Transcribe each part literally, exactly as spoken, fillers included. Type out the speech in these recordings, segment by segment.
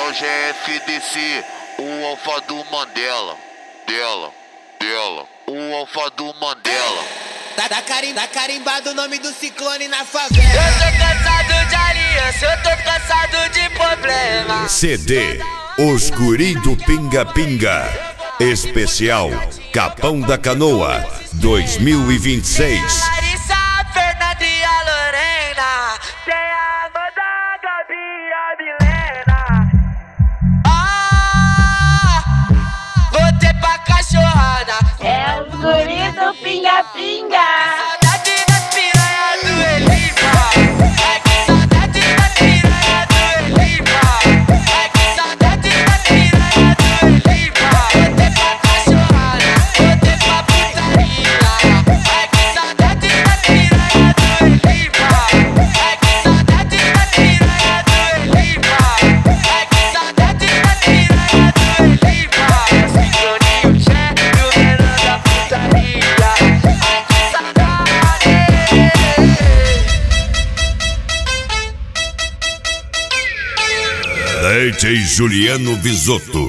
é o G F D C, o alfa do Mandela. Dela, dela, o alfa do Mandela. Tá, tá, carim, tá carimbado o nome do ciclone na favela. Eu tô cansado de aliança, eu tô cansado de problema. C D Os Guri do Pinga Pinga. Especial Capão da Canoa dois mil e vinte e seis. Larissa, Fernanda e a Lorena. Tem a Amanda, Gabi e a Milena. Ah, voltei pra cachorrada. É os guri do Pinga Pinga. Saudade das piranha do Elipa. É que saudade das piranha do Elipa. É que saudade das piranha do Elipa. Voltei pra cachorrada, voltei pra putaria. É que saudade das piranha do Elipa. É que saudade das piranha do Elipa. É que saudade das piranha do Elipa. Sincroninho, Jé e o menor da putaria. Ai que saudade. D J Juliano Visotto.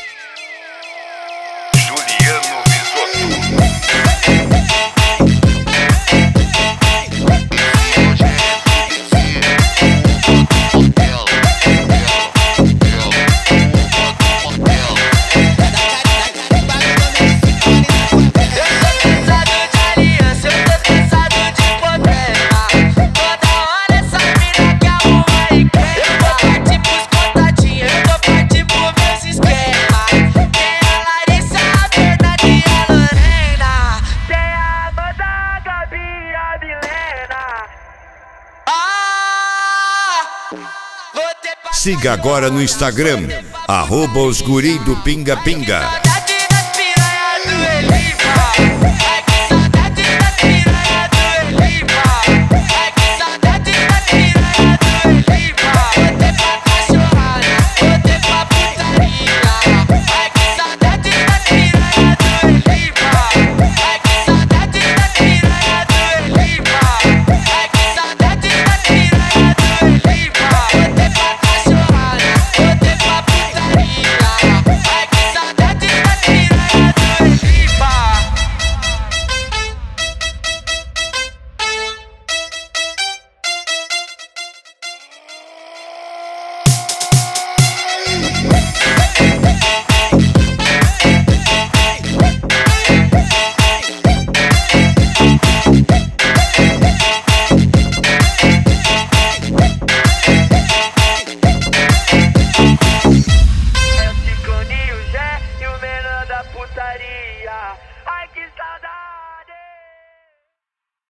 Juliano Visotto. Siga agora no Instagram, arroba os guri do Pinga Pinga. É o Siconinho, Jé e o menor da putaria.